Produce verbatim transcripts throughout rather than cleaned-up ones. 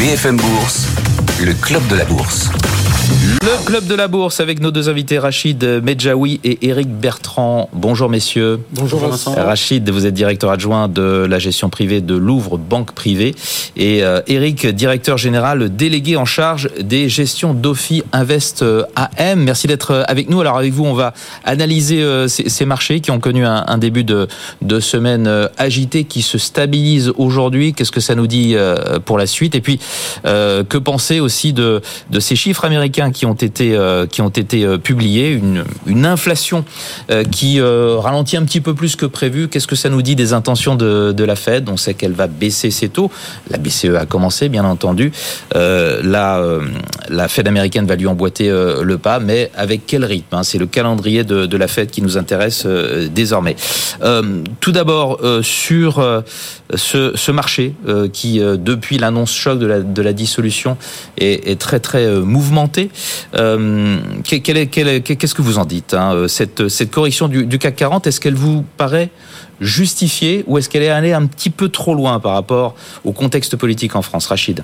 B F M Bourse, le club de la bourse. Le club de la bourse avec nos deux invités, Rachid Medjaoui et Éric Bertrand. Bonjour messieurs. Bonjour Vincent. Rachid, vous êtes directeur adjoint de la gestion privée de Louvre Banque Privée. Et euh, Éric, directeur général délégué en charge des gestions d'Ofi Invest A M. Merci d'être avec nous. Alors avec vous, on va analyser euh, ces, ces marchés qui ont connu un, un début de, de semaine euh, agité, qui se stabilise aujourd'hui. Qu'est-ce que ça nous dit euh, pour la suite? Et puis, euh, que penser aussi de, de ces chiffres américains qui ont été euh, qui ont été euh, publiés, une une inflation euh, qui euh, ralentit un petit peu plus que prévu. Qu'est-ce que ça nous dit des intentions de de la Fed? On sait qu'elle va baisser ses taux. La B C E a commencé, bien entendu. Euh, la euh, la Fed américaine va lui emboîter euh, le pas, mais avec quel rythme, hein? C'est le calendrier de de la Fed qui nous intéresse euh, désormais. Euh, tout d'abord euh, sur euh, ce ce marché euh, qui euh, depuis l'annonce choc de la de la dissolution est, est très très euh, mouvementé. Euh, quel est, quel est, qu'est-ce que vous en dites, hein, cette, cette correction du, du C A C quarante, est-ce qu'elle vous paraît justifiée ou est-ce qu'elle est allée un petit peu trop loin par rapport au contexte politique en France? Rachid.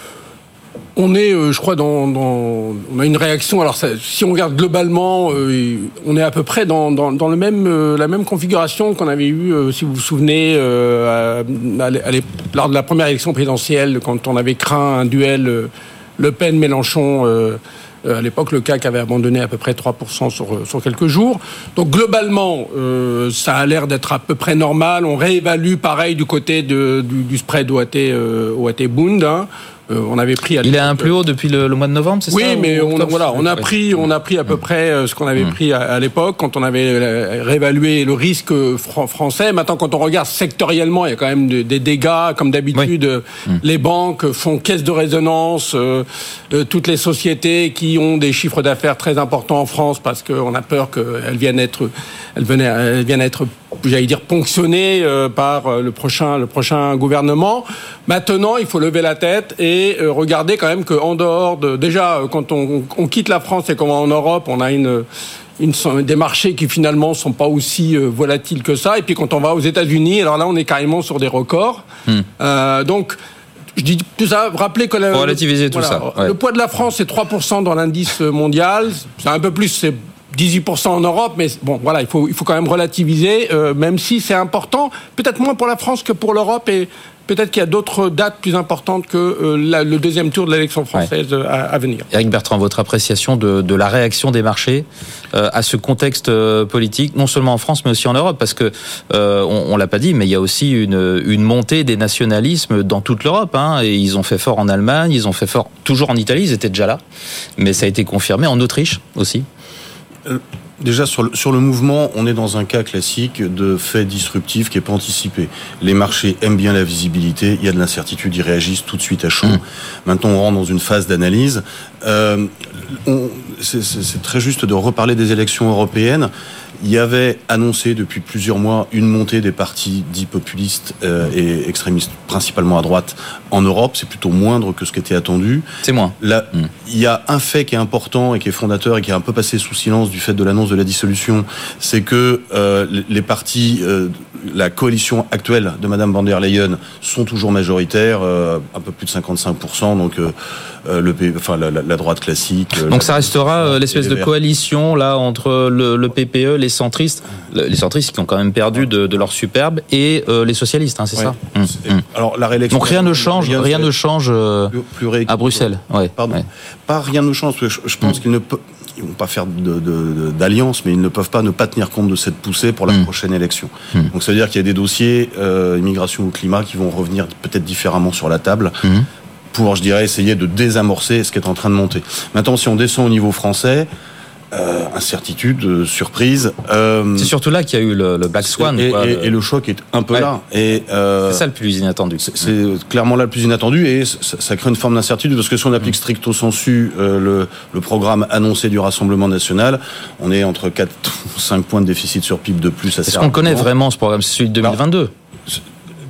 On est, euh, je crois, dans, dans, on a une réaction. Alors, ça, si on regarde globalement, euh, on est à peu près dans, dans, dans le même, euh, la même configuration qu'on avait eue, euh, si vous vous souvenez, euh, à, à, à, lors de la première élection présidentielle, quand on avait craint un duel euh, Le Pen-Mélenchon. Euh, À l'époque, le C A C avait abandonné à peu près trois pour cent sur, sur quelques jours. Donc, globalement, euh, ça a l'air d'être à peu près normal. On réévalue pareil du côté de, du, du spread O A T, euh, O A T Bund. Hein. Euh, on avait pris à Il est à un plus haut depuis le, le mois de novembre, c'est oui, ça? Oui, mais on a, voilà, on a pris, on a pris à peu près ce qu'on avait pris à, à l'époque quand on avait réévalué le risque fr- français. Maintenant, quand on regarde sectoriellement, il y a quand même des, des dégâts. Comme d'habitude, oui. Les banques font caisse de résonance. Euh, euh, toutes les sociétés qui ont des chiffres d'affaires très importants en France, parce qu'on a peur qu'elles viennent être, elles viennent, elles viennent être, j'allais dire, ponctionnées euh, par le prochain, le prochain gouvernement. Maintenant, il faut lever la tête et euh, regarder quand même qu'en dehors de, déjà, quand on, on quitte la France et qu'on va en Europe, on a une, une, des marchés qui finalement sont pas aussi euh, volatiles que ça. Et puis quand on va aux États-Unis, alors là, on est carrément sur des records. Mmh. Euh, donc, je dis tout ça, rappelez que la, relativiser le, tout voilà, ça. Ouais. Le poids de la France, c'est trois pour cent dans l'indice mondial. C'est un peu plus, c'est dix-huit pour cent en Europe, mais bon, voilà, il faut, il faut quand même relativiser, euh, même si c'est important, peut-être moins pour la France que pour l'Europe, et peut-être qu'il y a d'autres dates plus importantes que euh, la, le deuxième tour de l'élection française ouais. à, à venir. Éric Bertrand, votre appréciation de, de la réaction des marchés euh, à ce contexte euh, politique, non seulement en France, mais aussi en Europe, parce que euh, on, on l'a pas dit, mais il y a aussi une, une montée des nationalismes dans toute l'Europe, hein, et ils ont fait fort en Allemagne, ils ont fait fort toujours en Italie, ils étaient déjà là, mais ça a été confirmé en Autriche aussi. Euh, déjà sur le, sur le mouvement, on est dans un cas classique de fait disruptif qui n'est pas anticipé. Les marchés aiment bien la visibilité, il y a de l'incertitude, ils réagissent tout de suite à chaud. Mmh. Maintenant, on rentre dans une phase d'analyse. Euh, on, c'est, c'est, c'est très juste de reparler des élections européennes. Il y avait annoncé depuis plusieurs mois une montée des partis dits populistes euh, et extrémistes, principalement à droite, en Europe. C'est plutôt moindre que ce qui était attendu. C'est moins. Là, mmh. Il y a un fait qui est important et qui est fondateur et qui est un peu passé sous silence du fait de l'annonce de la dissolution, c'est que euh, les partis, euh, la coalition actuelle de Madame van der Leyen sont toujours majoritaires, euh, un peu plus de cinquante-cinq pour cent, donc euh, le, enfin la, la, la droite classique. Donc la, ça restera euh, l'espèce de coalition là entre le, le P P E, les centristes, les centristes qui ont quand même perdu de, de leur superbe, et euh, les socialistes, hein, c'est ouais. ça. Mmh. C'est, alors la réélection. Donc rien ne change, rien, rien ne change euh, plus, plus à Bruxelles. Ouais. Pardon. Ouais. Pas rien ne change. Je, je pense mmh. qu'ils ne peuvent. Ils ne vont pas faire de, de, de, d'alliance, mais ils ne peuvent pas ne pas tenir compte de cette poussée pour la mmh. prochaine élection. Mmh. Donc ça veut dire qu'il y a des dossiers, euh, immigration ou climat, qui vont revenir peut-être différemment sur la table mmh. pour, je dirais, essayer de désamorcer ce qui est en train de monter. Maintenant, si on descend au niveau français, euh, incertitude, euh, surprise. Euh, c'est surtout là qu'il y a eu le, le Black Swan. Et, quoi, et, le... et le choc est un peu ouais. là. Et, euh, c'est ça le plus inattendu. C'est, c'est clairement là le plus inattendu, et ça, ça crée une forme d'incertitude, parce que si on applique stricto sensu euh, le, le programme annoncé du Rassemblement national, on est entre quatre ou cinq points de déficit sur P I B de plus. Assez Est-ce qu'on connaît vraiment ce programme? C'est celui de deux mille vingt-deux? Alors,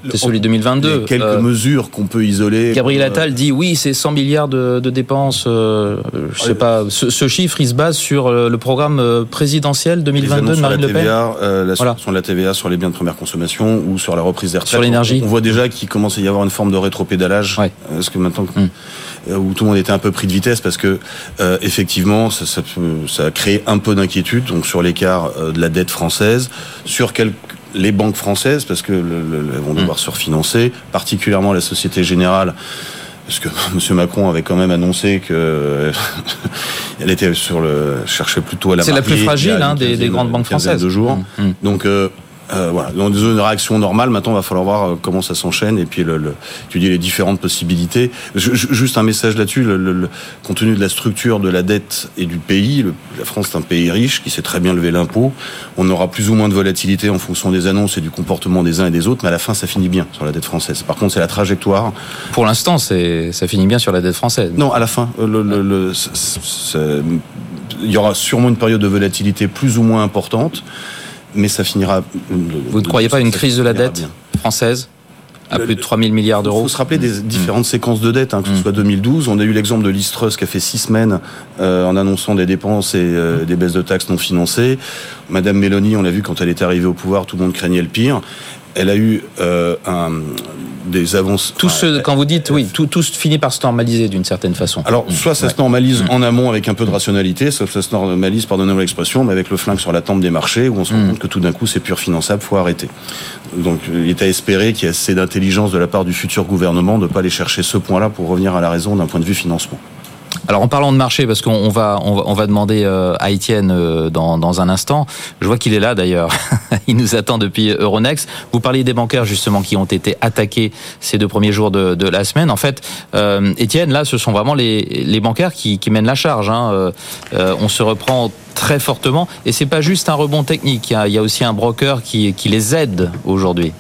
C'est celui de deux mille vingt-deux. Il y a quelques euh, mesures qu'on peut isoler. Gabriel Attal dit oui, c'est cent milliards de, de dépenses. Euh, je sais pas. Ce, ce chiffre, il se base sur le programme présidentiel deux mille vingt-deux de Marine Le Pen. Euh, la voilà. Sur la T V A sur les biens de première consommation ou sur la reprise des retraites. Sur l'énergie. On, on voit déjà qu'il commence à y avoir une forme de rétropédalage. Ouais. Parce que maintenant, hum. où tout le monde était un peu pris de vitesse, parce que euh, effectivement, ça, ça, ça a créé un peu d'inquiétude donc sur l'écart euh, de la dette française, sur quelques les banques françaises, parce que le, le, elles vont devoir mmh. se refinancer, particulièrement la Société Générale, parce que M. Macron avait quand même annoncé que elle était sur le cherchait plutôt à la. C'est la plus fragile hein, des, des grandes banques françaises. De jours. Mmh. Donc euh, Euh, voilà, dans une réaction normale, maintenant, il va falloir voir comment ça s'enchaîne et puis le, le, étudier les différentes possibilités. Je, je, juste un message là-dessus, le, le, le, compte tenu de la structure de la dette et du pays, le, la France est un pays riche qui sait très bien lever l'impôt. On aura plus ou moins de volatilité en fonction des annonces et du comportement des uns et des autres, mais à la fin, ça finit bien sur la dette française. Par contre, c'est la trajectoire. Pour l'instant, c'est, ça finit bien sur la dette française. Non, à la fin, le, le, le, c'est, c'est, il y aura sûrement une période de volatilité plus ou moins importante. Mais ça finira. Vous ne croyez pas à une crise de la dette bien. française à le, plus de trois mille milliards d'euros? Il faut se rappeler des différentes mmh. séquences de dette, hein, que ce mmh. soit deux mille douze. On a eu l'exemple de Liz Truss qui a fait six semaines euh, en annonçant des dépenses et euh, des baisses de taxes non financées. Madame Mélanie, on l'a vu quand elle est arrivée au pouvoir, tout le monde craignait le pire. Elle a eu euh, un, des avances. Tout ce, quand vous dites, oui, tout, tout finit par se normaliser d'une certaine façon. Alors, soit ça ouais. se normalise mmh. en amont avec un peu de rationalité, soit ça se normalise, pardonnez-moi l'expression, mais avec le flingue sur la tempe des marchés, où on se rend mmh. compte que tout d'un coup, c'est pur finançable, faut arrêter. Donc, il est à espérer qu'il y ait assez d'intelligence de la part du futur gouvernement de ne pas aller chercher ce point-là pour revenir à la raison d'un point de vue financement. Alors en parlant de marché, parce qu'on va on va, on va demander à Étienne dans, dans un instant. Je vois qu'il est là d'ailleurs. Il nous attend depuis Euronext. Vous parliez des bancaires justement qui ont été attaqués ces deux premiers jours de, de la semaine. En fait, euh, Étienne, là, ce sont vraiment les, les bancaires qui, qui mènent la charge. Hein. Euh, euh, on se reprend très fortement et c'est pas juste un rebond technique. Il y a, il y a aussi un broker qui, qui les aide aujourd'hui.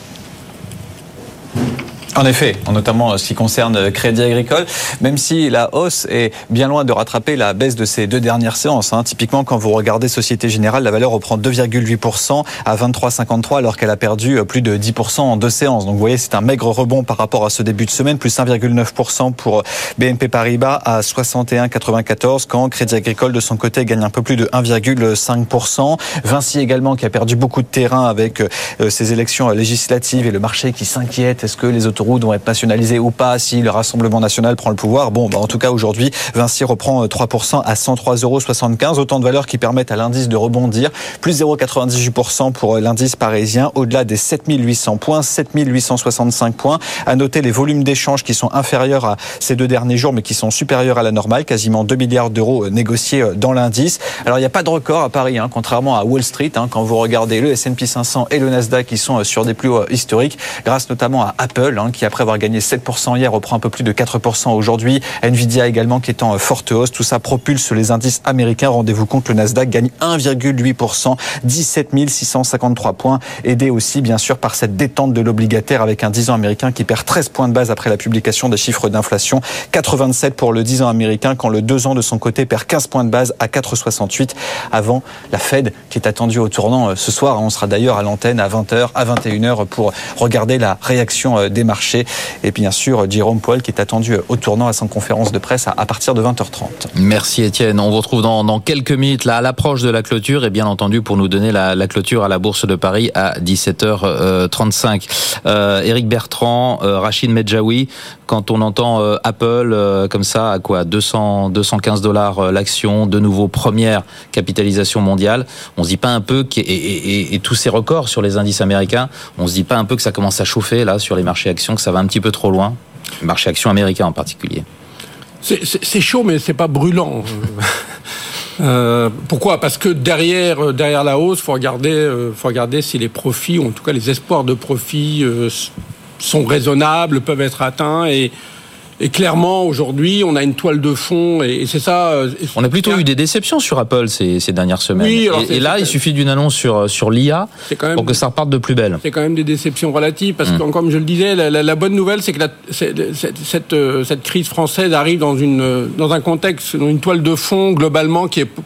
En effet, notamment ce qui concerne Crédit Agricole, même si la hausse est bien loin de rattraper la baisse de ces deux dernières séances. Hein. Typiquement, quand vous regardez Société Générale, la valeur reprend deux virgule huit pour cent à vingt-trois virgule cinquante-trois alors qu'elle a perdu plus de dix pour cent en deux séances. Donc vous voyez, c'est un maigre rebond par rapport à ce début de semaine, plus un virgule neuf pour cent pour B N P Paribas à soixante et un virgule quatre-vingt-quatorze, quand Crédit Agricole de son côté gagne un peu plus de un virgule cinq pour cent. Vinci également qui a perdu beaucoup de terrain avec ses élections législatives et le marché qui s'inquiète. Est-ce que les autoroutes vont être nationalisées ou pas si le Rassemblement national prend le pouvoir? Bon, bah en tout cas aujourd'hui, Vinci reprend trois pour cent à cent trois euros soixante-quinze. Autant de valeurs qui permettent à l'indice de rebondir. Plus zéro virgule quatre-vingt-dix-huit pour cent pour l'indice parisien, au-delà des sept mille huit cents points, sept mille huit cent soixante-cinq points. À noter les volumes d'échanges qui sont inférieurs à ces deux derniers jours, mais qui sont supérieurs à la normale, quasiment deux milliards d'euros négociés dans l'indice. Alors il n'y a pas de record à Paris, hein, contrairement à Wall Street, hein, quand vous regardez le S and P cinq cents et le Nasdaq qui sont sur des plus hauts historiques, grâce notamment à Apple, hein, qui après avoir gagné sept pour cent hier reprend un peu plus de quatre pour cent aujourd'hui. Nvidia également qui est en forte hausse. Tout ça propulse les indices américains. Rendez-vous compte, le Nasdaq gagne un virgule huit pour cent, dix-sept mille six cent cinquante-trois points, aidé aussi bien sûr par cette détente de l'obligataire avec un dix ans américain qui perd treize points de base après la publication des chiffres d'inflation. quatre virgule vingt-sept pour le dix ans américain, quand le deux ans de son côté perd quinze points de base à quatre virgule soixante-huit avant la Fed qui est attendue au tournant ce soir. On sera d'ailleurs à l'antenne à vingt heures, à vingt et une heures pour regarder la réaction des marchés. Et bien sûr, Jérôme Powell qui est attendu au tournant à son conférence de presse à partir de vingt heures trente. Merci Étienne. On vous retrouve dans, dans quelques minutes là à l'approche de la clôture et bien entendu pour nous donner la, la clôture à la Bourse de Paris à dix-sept heures trente-cinq. Euh, Éric Bertrand, euh, Rachid Medjaoui, quand on entend euh, Apple euh, comme ça à quoi deux cents, deux cent quinze dollars euh, l'action, de nouveau première capitalisation mondiale, on se dit pas un peu que, et, et, et, et tous ces records sur les indices américains, on se dit pas un peu que ça commence à chauffer là sur les marchés actions, que ça va un petit peu trop loin? Marché action américain en particulier. C'est, c'est, c'est chaud, mais c'est pas brûlant. euh, pourquoi? Parce que derrière, derrière la hausse, faut regarder, euh, faut regarder si les profits, ou en tout cas les espoirs de profit, euh, sont raisonnables, peuvent être atteints. Et, et clairement, aujourd'hui, on a une toile de fond, et, et c'est ça. Euh, on a plutôt eu des déceptions sur Apple ces, ces dernières semaines. Oui, alors et, et là, il suffit d'une annonce sur sur l'I A pour que ça reparte de plus belle. C'est quand même des déceptions relatives, parce mmh. que, comme je le disais, la, la, la bonne nouvelle, c'est que la, c'est, cette, cette, cette crise française arrive dans une dans un contexte, dans une toile de fond globalement qui est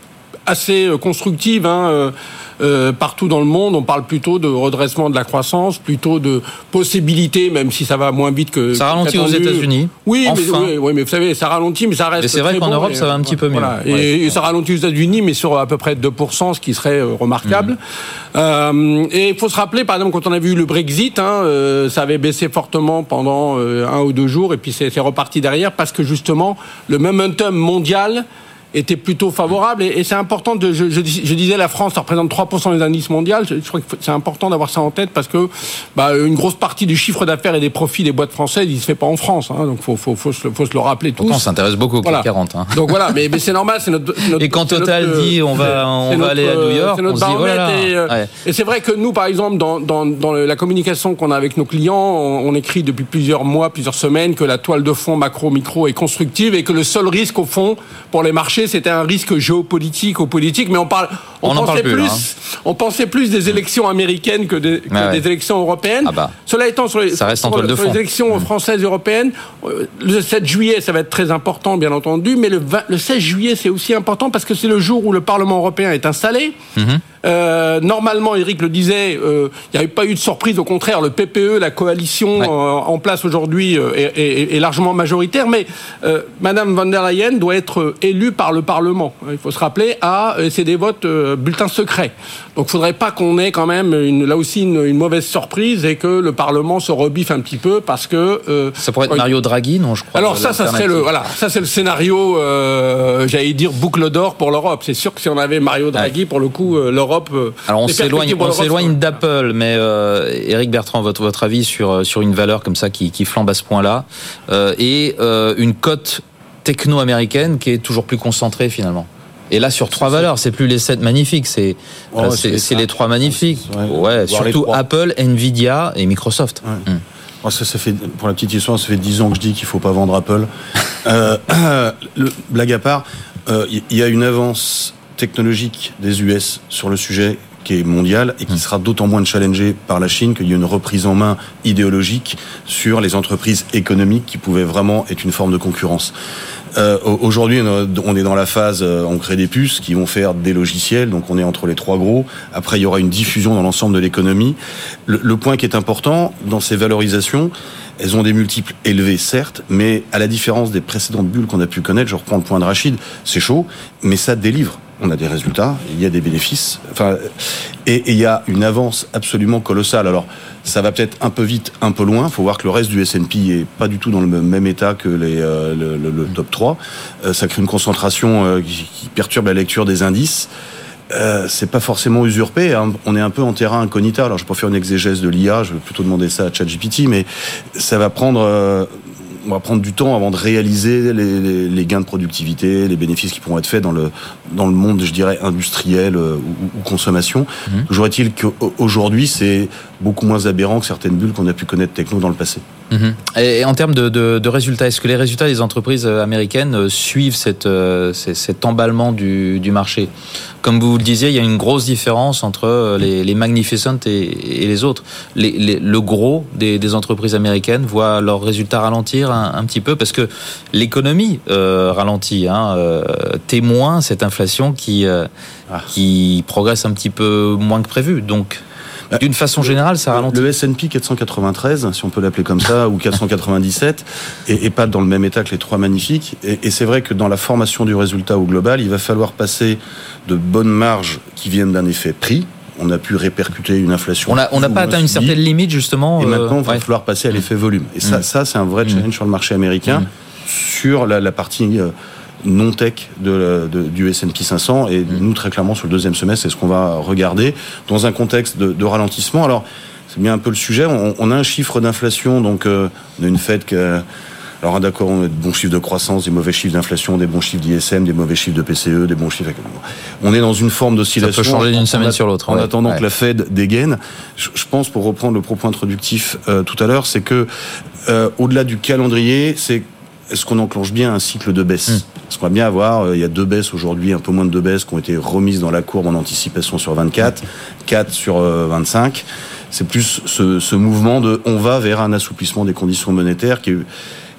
assez constructive. Hein, euh, Euh, partout dans le monde, on parle plutôt de redressement de la croissance, plutôt de possibilités, même si ça va moins vite que... Ça ralentit aux États-Unis. Oui, enfin. mais, oui, oui, mais vous savez, ça ralentit, mais ça reste. Et c'est vrai qu'en bon, Europe, et, ça va un petit peu mieux. Voilà. Ouais. Et, et ça ralentit aux États-Unis, mais sur à peu près deux pour cent, ce qui serait euh, remarquable. Mmh. Euh, et il faut se rappeler, par exemple, quand on a vu le Brexit, hein, euh, ça avait baissé fortement pendant euh, un ou deux jours, et puis c'est, c'est reparti derrière, parce que justement, le momentum mondial était plutôt favorable, et, et c'est important de, je, je, je disais, la France, ça représente trois pour cent des indices mondiaux, je, je crois que c'est important d'avoir ça en tête, parce que, bah, une grosse partie du chiffre d'affaires et des profits des boîtes françaises, il se fait pas en France, hein, donc faut, faut, faut, faut, faut se le rappeler tous. Pourtant, on s'intéresse beaucoup au C A C voilà. quarante, hein. Donc voilà, mais, mais c'est normal, c'est notre, c'est notre et quand Total notre, dit, on va, on va notre, aller à New York, c'est notre on se dit, voilà. Et, euh, ouais. et c'est vrai que nous, par exemple, dans, dans, dans la communication qu'on a avec nos clients, on, on écrit depuis plusieurs mois, plusieurs semaines, que la toile de fond macro-micro est constructive, et que le seul risque, au fond, pour les marchés, c'était un risque géopolitique ou politique, mais on parle, on, on pensait plus, plus, hein. on pensait plus des élections américaines que des, que ah ouais. des élections européennes. Ah bah. Cela étant, sur les, ça reste en sur, toile de sur fond. les élections françaises et européennes, le sept juillet, ça va être très important, bien entendu, mais le, vingt, le seize juillet, c'est aussi important parce que c'est le jour où le Parlement européen est installé. Mm-hmm. Euh, normalement, Eric le disait, il euh, n'y avait pas eu de surprise. Au contraire, le P P E, la coalition ouais. euh, en place aujourd'hui, euh, est, est, est largement majoritaire. Mais euh, Madame von der Leyen doit être élue par le Parlement. Il faut se rappeler, à c'est des votes euh, bulletins secrets. Donc, il ne faudrait pas qu'on ait quand même une, là aussi une, une mauvaise surprise et que le Parlement se rebiffe un petit peu parce que euh, ça pourrait être Mario Draghi, non, je crois. Alors ça, ça serait le voilà, ça c'est le scénario, euh, j'allais dire boucle d'or pour l'Europe. C'est sûr que si on avait Mario Draghi, ouais. pour le coup, euh, l'Europe. Alors on s'éloigne, on s'éloigne d'Apple, mais euh, Éric Bertrand, votre votre avis sur sur une valeur comme ça qui, qui flambe à ce point-là euh, et euh, une cote techno-américaine qui est toujours plus concentrée finalement. Et là sur trois c'est valeurs, c'est plus les sept magnifiques, c'est oh, c'est, c'est, c'est les trois magnifiques. Ouais, ouais surtout Apple, Nvidia et Microsoft. Ouais. Hum. Moi, ça, ça fait, pour la petite histoire, ça fait dix ans que je dis qu'il faut pas vendre Apple. euh, le, blague à part, il euh, y a une avance technologique des U S sur le sujet qui est mondial et qui sera d'autant moins challengé par la Chine qu'il y a une reprise en main idéologique sur les entreprises économiques qui pouvaient vraiment être une forme de concurrence. Euh, aujourd'hui, on est dans la phase, on crée des puces qui vont faire des logiciels, donc on est entre les trois gros. Après, il y aura une diffusion dans l'ensemble de l'économie. Le, le point qui est important dans ces valorisations, elles ont des multiples élevés, certes, mais à la différence des précédentes bulles qu'on a pu connaître, je reprends le point de Rachid, c'est chaud, mais ça délivre. On a des résultats, il y a des bénéfices, enfin, et il y a une avance absolument colossale. Alors, ça va peut-être un peu vite, un peu loin. Il faut voir que le reste du S and P est pas du tout dans le même état que les, euh, le, le, le top trois. Euh, ça crée une concentration euh, qui, qui perturbe la lecture des indices. Euh, c'est pas forcément usurpé, hein. On est un peu en terrain incognita. Alors, je vais pas faire une exégèse de l'I A, je vais plutôt demander ça à ChatGPT, mais ça va prendre... Euh, on va prendre du temps avant de réaliser les, les, les gains de productivité, les bénéfices qui pourront être faits dans le, dans le monde, je dirais, industriel euh, ou, ou consommation. Mmh. Toujours est-il qu'aujourd'hui, c'est beaucoup moins aberrant que certaines bulles qu'on a pu connaître techno dans le passé. Mmh. Et en termes de, de, de résultats, est-ce que les résultats des entreprises américaines suivent cette, euh, cet emballement du, du marché ? Comme vous le disiez, il y a une grosse différence entre les, les Magnificent et, et les autres. Les, les, le gros des, des entreprises américaines voit leurs résultats ralentir un, un petit peu parce que l'économie euh, ralentit, hein, euh, témoin cette inflation qui, euh, ah. qui progresse un petit peu moins que prévu. Donc, d'une façon générale, ça ralentit. Le S and P quatre cent quatre-vingt-treize, si on peut l'appeler comme ça, ou quatre cent quatre-vingt-dix-sept, est, est pas dans le même état que les trois magnifiques. Et, et c'est vrai que dans la formation du résultat au global, il va falloir passer de bonnes marges qui viennent d'un effet prix. On a pu répercuter une inflation. On n'a on a pas atteint une certaine limite, justement. Et maintenant, il va ouais. falloir passer à l'effet volume. Et ça, mmh. ça c'est un vrai challenge mmh. sur le marché américain, mmh. sur la, la partie... Euh, non-tech de, de, du S and P cinq cents et mmh. nous très clairement sur le deuxième semestre c'est ce qu'on va regarder dans un contexte de, de ralentissement. Alors c'est bien un peu le sujet, on, on a un chiffre d'inflation, donc euh, on a une Fed que alors d'accord, on a de bons chiffres de croissance, des mauvais chiffres d'inflation, des bons chiffres d'I S M, des mauvais chiffres de P C E, des bons chiffres. On est dans une forme d'oscillation. Ça peut changer d'une semaine a, sur l'autre. En ouais. attendant ouais. que la Fed dégaine, je, je pense, pour reprendre le propos introductif euh, tout à l'heure, c'est que euh, au-delà du calendrier, c'est est-ce qu'on enclenche bien un cycle de baisse ? mmh. Parce qu'on va bien avoir, euh, il y a deux baisses aujourd'hui, un peu moins de deux baisses qui ont été remises dans la courbe en anticipation sur vingt-quatre, quatre sur euh, vingt-cinq. C'est plus ce, ce mouvement de on va vers un assouplissement des conditions monétaires qui est,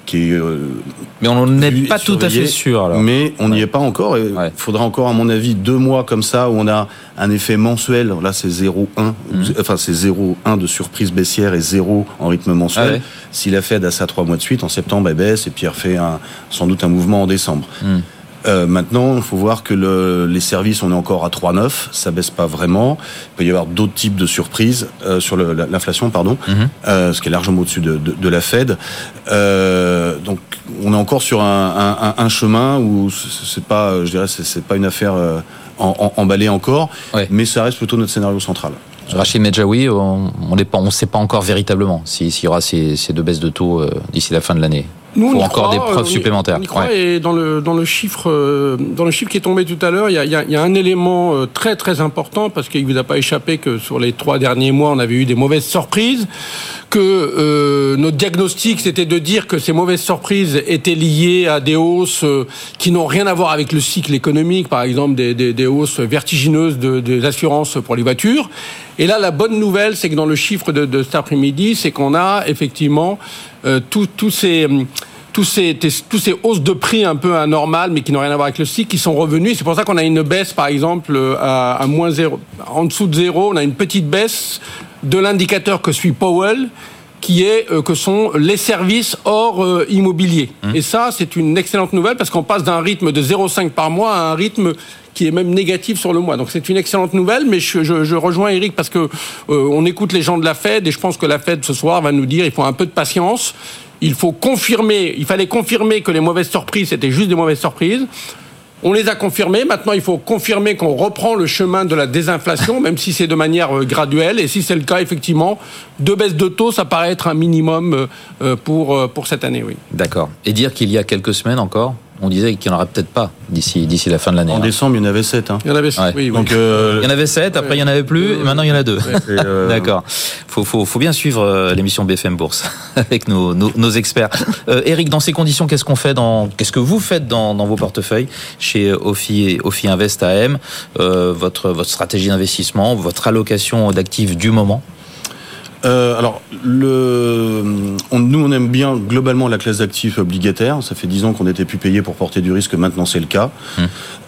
qui est... Euh, mais on n'est pas tout à fait sûr. Alors. Mais on n'y ouais. est pas encore. Il ouais. faudra encore, à mon avis, deux mois comme ça, où on a un effet mensuel. Là, c'est zéro virgule un. Mmh. Enfin, c'est zéro virgule un de surprise baissière et zéro en rythme mensuel. Ah ouais. Si la Fed a ça trois mois de suite, en septembre, elle baisse et puis elle refait un, sans doute un mouvement en décembre. Mmh. Euh, maintenant, il faut voir que le, les services, on est encore à trois virgule neuf, ça baisse pas vraiment. Il peut y avoir d'autres types de surprises euh, sur le, l'inflation, pardon, mm-hmm. euh, ce qui est largement au-dessus de, de, de la Fed. Euh, donc, on est encore sur un, un, un chemin où c'est pas, je dirais, c'est, c'est pas une affaire euh, en, en, emballée encore, ouais. mais ça reste plutôt notre scénario central. Rachid Medjaoui, on ne sait pas encore véritablement s'il y aura ces, ces deux baisses de taux euh, d'ici la fin de l'année. Nous, il faut on encore croit, des preuves on y, supplémentaires. On y croit, ouais. Et dans le dans le chiffre euh, dans le chiffre qui est tombé tout à l'heure, il y a, y a, y a un élément euh, très très important parce qu'il vous a pas échappé que sur les trois derniers mois, on avait eu des mauvaises surprises. Que euh, notre diagnostic, c'était de dire que ces mauvaises surprises étaient liées à des hausses euh, qui n'ont rien à voir avec le cycle économique, par exemple des, des, des hausses vertigineuses de, des assurances pour les voitures. Et là, la bonne nouvelle, c'est que dans le chiffre de, de cet après-midi, c'est qu'on a effectivement euh, tous tous ces tous ces tous ces hausses de prix un peu anormales, mais qui n'ont rien à voir avec le cycle, qui sont revenus. C'est pour ça qu'on a une baisse, par exemple, à, à moins zéro, en dessous de zéro, on a une petite baisse de l'indicateur que suit Powell, qui est euh, que sont les services hors euh, immobilier. Mmh. Et ça, c'est une excellente nouvelle parce qu'on passe d'un rythme de zéro virgule cinq par mois à un rythme qui est même négatif sur le mois. Donc c'est une excellente nouvelle, mais je, je, je rejoins Eric parce que euh, on écoute les gens de la Fed et je pense que la Fed ce soir va nous dire il faut un peu de patience. Il faut confirmer, il fallait confirmer que les mauvaises surprises c'était juste des mauvaises surprises. On les a confirmées. Maintenant, il faut confirmer qu'on reprend le chemin de la désinflation, même si c'est de manière graduelle. Et si c'est le cas, effectivement, deux baisses de taux, ça paraît être un minimum pour, pour cette année, oui. D'accord. Et dire qu'il y a quelques semaines encore, on disait qu'il n'y en aura peut-être pas d'ici, d'ici la fin de l'année. En hein. décembre, il y en avait sept. Hein. Il y en avait sept, ouais. oui. oui. Donc, euh, il y en avait sept, après ouais. il n'y en avait plus, et maintenant il y en a deux. Ouais, euh... D'accord. Faut, faut, faut bien suivre l'émission B F M Bourse avec nos, nos, nos experts. Euh, Eric, dans ces conditions, qu'est-ce qu'on fait dans, qu'est-ce que vous faites dans, dans vos portefeuilles chez Ophi, Ophi Invest A M, euh, votre, votre stratégie d'investissement, votre allocation d'actifs du moment? Euh, alors, le, on, nous, on aime bien globalement la classe d'actifs obligataires. Ça fait dix ans qu'on n'était plus payé pour porter du risque. Maintenant, c'est le cas. Hum.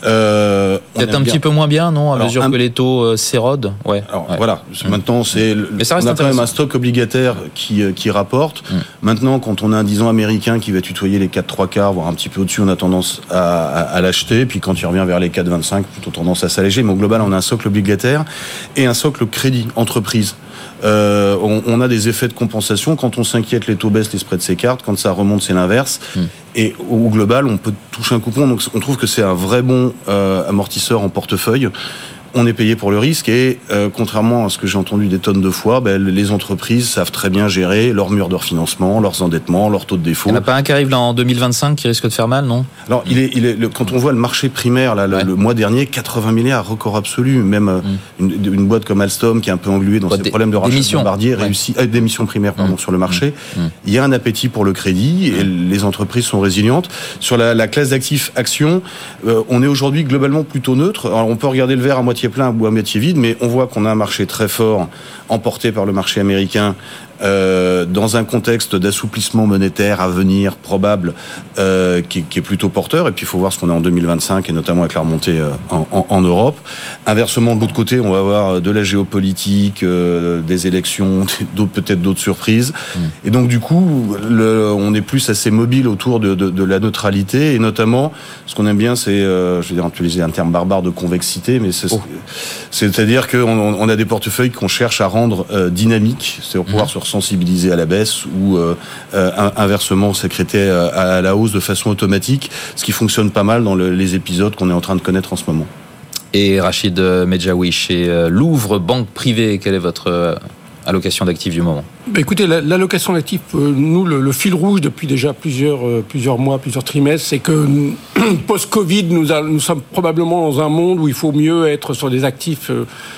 Euh, Peut-être un bien. petit peu moins bien, non, à alors, mesure un... que les taux euh, s'érodent. Ouais. Alors ouais. voilà. Hum. Maintenant, c'est. Mais ça reste on a quand même un stock obligataire qui qui rapporte. Hum. Maintenant, quand on a un dix ans américain qui va tutoyer les quatre trois quarts, voire un petit peu au-dessus, on a tendance à, à, à l'acheter. Puis quand il revient vers les quatre vingt-cinq, plutôt tendance à s'alléger. Mais au global, on a un socle obligataire et un socle crédit entreprise. Euh, on, on a des effets de compensation. Quand on s'inquiète, les taux baissent, les spreads s'écartent. Quand ça remonte, c'est l'inverse. Mmh. Et au global, on peut toucher un coupon. Donc, on trouve que c'est un vrai bon euh, amortisseur en portefeuille. On est payé pour le risque et euh, contrairement à ce que j'ai entendu des tonnes de fois, ben, les entreprises savent très bien gérer leur mur de refinancement, leurs endettements, leurs taux de défaut. Il n'y en a pas un qui arrive là en deux mille vingt-cinq qui risque de faire mal, non ? Alors, il est, il est, le, quand on voit le marché primaire, là, le, ouais. le mois dernier, quatre-vingts milliards, record absolu. Même mm. une, une boîte comme Alstom qui est un peu engluée dans ses des, problèmes de rachat de Bombardier, ouais. réussit, euh, d'émissions primaires pardon, mm. sur le marché. Mm. Il y a un appétit pour le crédit et mm. les entreprises sont résilientes. Sur la, la classe d'actifs actions, euh, on est aujourd'hui globalement plutôt neutre. Alors, on peut regarder le verre à moitié plein ou à moitié vide, mais on voit qu'on a un marché très fort, emporté par le marché américain, euh, dans un contexte d'assouplissement monétaire à venir probable, euh, qui, qui est plutôt porteur. Et puis il faut voir ce qu'on a en deux mille vingt-cinq, et notamment avec la remontée euh, en, en, en Europe. Inversement, de l'autre côté, on va avoir de la géopolitique, euh, des élections, d'autres, peut-être d'autres surprises. Mmh. Et donc du coup, le, on est plus assez mobile autour de, de, de la neutralité, et notamment, ce qu'on aime bien, c'est, euh, je vais dire, utiliser un terme barbare de convexité, mais c'est, oh. c'est-à-dire qu'on on a des portefeuilles qu'on cherche à rendre euh, dynamiques, c'est pour pouvoir mmh. se sensibiliser à la baisse ou euh, euh, inversement sécréter à, à la hausse de façon automatique, ce qui fonctionne pas mal dans le, les épisodes qu'on est en train de connaître en ce moment. Et Rachid Medjaoui, chez Louvre Banque Privée, quelle est votre euh, allocation d'actifs du moment ? Bah écoutez, la, l'allocation d'actifs, euh, nous, le, le fil rouge depuis déjà plusieurs, euh, plusieurs mois, plusieurs trimestres, c'est que post-Covid, nous, a, nous sommes probablement dans un monde où il faut mieux être sur des actifs euh,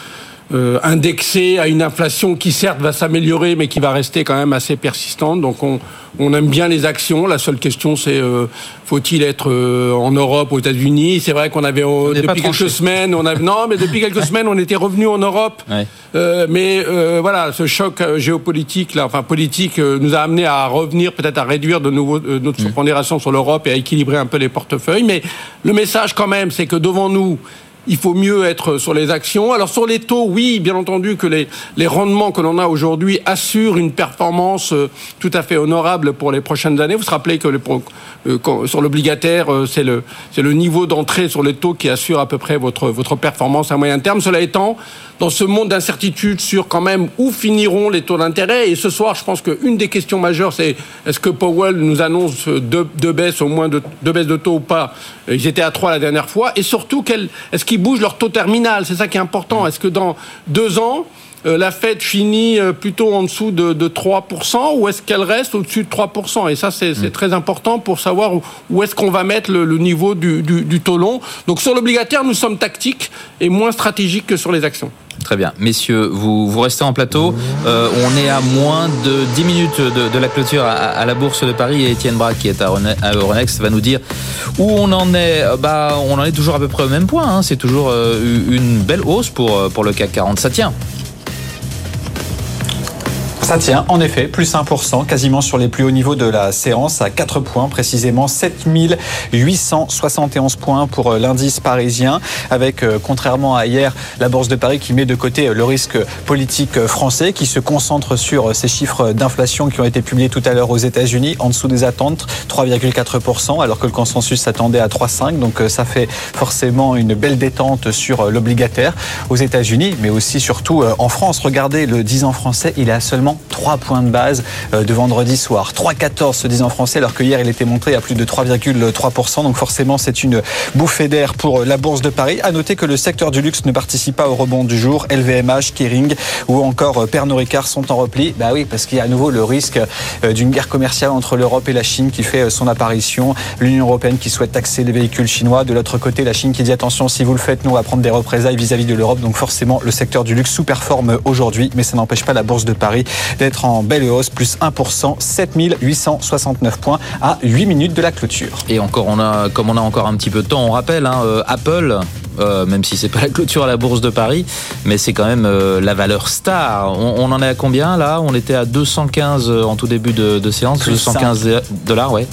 euh, indexé à une inflation qui certes va s'améliorer, mais qui va rester quand même assez persistante. Donc on, on aime bien les actions. La seule question, c'est euh, faut-il être euh, en Europe, aux États-Unis? C'est vrai qu'on avait euh, depuis quelques semaines, on avait non, mais depuis quelques semaines, on était revenu en Europe. Ouais. Euh, mais euh, voilà, ce choc géopolitique, là, enfin politique, euh, nous a amené à revenir, peut-être à réduire de nouveau euh, notre mmh. pondération sur l'Europe et à équilibrer un peu les portefeuilles. Mais le message, quand même, c'est que devant nous, il faut mieux être sur les actions. Alors sur les taux, oui, bien entendu que les, les rendements que l'on a aujourd'hui assurent une performance euh, tout à fait honorable pour les prochaines années. Vous vous rappelez que les, euh, quand, sur l'obligataire, euh, c'est le, c'est le niveau d'entrée sur les taux qui assure à peu près votre, votre performance à moyen terme. Cela étant, dans ce monde d'incertitude sur quand même où finiront les taux d'intérêt, et ce soir, je pense qu'une des questions majeures, c'est est-ce que Powell nous annonce deux, deux baisses, au moins deux, deux baisses de taux ou pas? Ils étaient à trois la dernière fois. Et surtout, quel, est-ce qu'ils bougent leur taux terminal? C'est ça qui est important. Est-ce que dans deux ans, euh, la Fed finit euh, plutôt en dessous de, de trois pour cent ou est-ce qu'elle reste au-dessus de trois pour cent? Et ça, c'est, c'est très important pour savoir où, où est-ce qu'on va mettre le, le niveau du, du, du taux long. Donc sur l'obligataire, nous sommes tactiques et moins stratégiques que sur les actions. Très bien. Messieurs, vous, vous restez en plateau. Euh, on est à moins de dix minutes de, de la clôture à, à la Bourse de Paris et Étienne Braque, qui est à Euronext, va nous dire où on en est. Bah, on en est toujours à peu près au même point. Hein. C'est toujours euh, une belle hausse pour, pour le C A C quarante. Ça tient. Ça tient, en effet, plus un pour cent, quasiment sur les plus hauts niveaux de la séance, à quatre points, précisément sept mille huit cent soixante et onze points pour l'indice parisien, avec, euh, contrairement à hier, la Bourse de Paris qui met de côté le risque politique français, qui se concentre sur ces chiffres d'inflation qui ont été publiés tout à l'heure aux États-Unis, en dessous des attentes, trois virgule quatre pour cent, alors que le consensus s'attendait à trois virgule cinq pour cent, donc ça fait forcément une belle détente sur l'obligataire aux États-Unis, mais aussi surtout en France. Regardez, le dix ans français, il est à seulement trois points de base de vendredi soir. trois virgule quatorze ce dix ans français, alors que hier il était monté à plus de trois virgule trois pour cent. Donc forcément c'est une bouffée d'air pour la Bourse de Paris. À noter que le secteur du luxe ne participe pas au rebond du jour. L V M H, Kering ou encore Pernod Ricard sont en repli. Bah oui, parce qu'il y a à nouveau le risque d'une guerre commerciale entre l'Europe et la Chine qui fait son apparition. L'Union européenne qui souhaite taxer les véhicules chinois. De l'autre côté, la Chine qui dit attention, si vous le faites, nous on va prendre des représailles vis-à-vis de l'Europe. Donc forcément le secteur du luxe sous-performe aujourd'hui, mais ça n'empêche pas la Bourse de Paris d'être en belle hausse, plus un pour cent, sept mille huit cent soixante-neuf points à huit minutes de la clôture. Et encore, on a, comme on a encore un petit peu de temps, on rappelle, hein, euh, Apple, euh, même si c'est pas la clôture à la Bourse de Paris, mais c'est quand même euh, la valeur star. On, on en est à combien là? On était à deux cent quinze en tout début de, de séance, plus deux cent quinze dollars, ouais.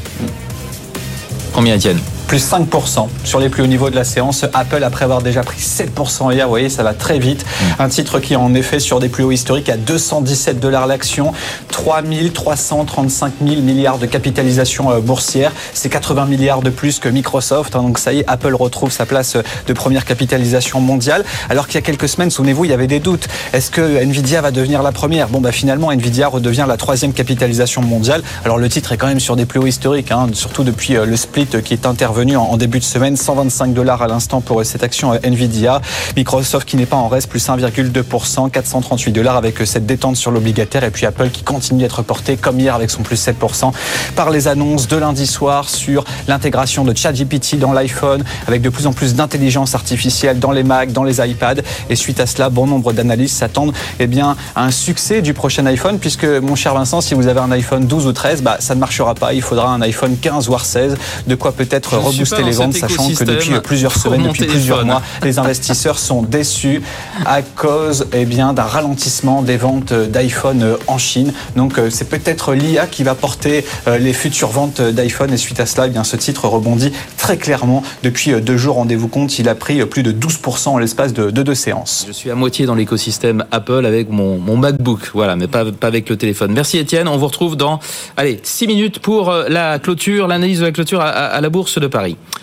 Combien, Étienne? Plus cinq pour cent sur les plus hauts niveaux de la séance. Apple, après avoir déjà pris sept pour cent hier, vous voyez, ça va très vite. Un titre qui est en effet sur des plus hauts historiques à deux cent dix-sept dollars l'action, trois mille trois cent trente-cinq mille milliards de capitalisation boursière. C'est quatre-vingts milliards de plus que Microsoft. Donc ça y est, Apple retrouve sa place de première capitalisation mondiale. Alors qu'il y a quelques semaines, souvenez-vous, il y avait des doutes. Est-ce que Nvidia va devenir la première? Bon, bah finalement, Nvidia redevient la troisième capitalisation mondiale. Alors le titre est quand même sur des plus hauts historiques, hein, surtout depuis le split qui est intervenu en début de semaine, cent vingt-cinq dollars à l'instant pour cette action Nvidia. Microsoft qui n'est pas en reste, plus un virgule deux pour cent, quatre cent trente-huit dollars avec cette détente sur l'obligataire. Et puis Apple qui continue d'être porté, comme hier avec son plus sept pour cent, par les annonces de lundi soir sur l'intégration de ChatGPT dans l'iPhone, avec de plus en plus d'intelligence artificielle dans les Mac, dans les iPads. Et suite à cela, bon nombre d'analystes s'attendent eh bien, à un succès du prochain iPhone, puisque, mon cher Vincent, si vous avez un iPhone douze ou treize, bah, ça ne marchera pas. Il faudra un iPhone quinze voire seize, de quoi peut-être rebooster les ventes, sachant que depuis plusieurs semaines, depuis plusieurs mois, les investisseurs sont déçus à cause eh bien, d'un ralentissement des ventes d'iPhone en Chine. Donc c'est peut-être l'I A qui va porter les futures ventes d'iPhone, et suite à cela, eh bien, ce titre rebondit très clairement. Depuis deux jours, rendez-vous compte, il a pris plus de douze pour cent en l'espace de, de deux séances. Je suis à moitié dans l'écosystème Apple avec mon, mon MacBook, voilà, mais pas, pas avec le téléphone. Merci Étienne, on vous retrouve dans allez, six minutes pour la clôture, l'analyse de la clôture à, à, à la Bourse de Paris.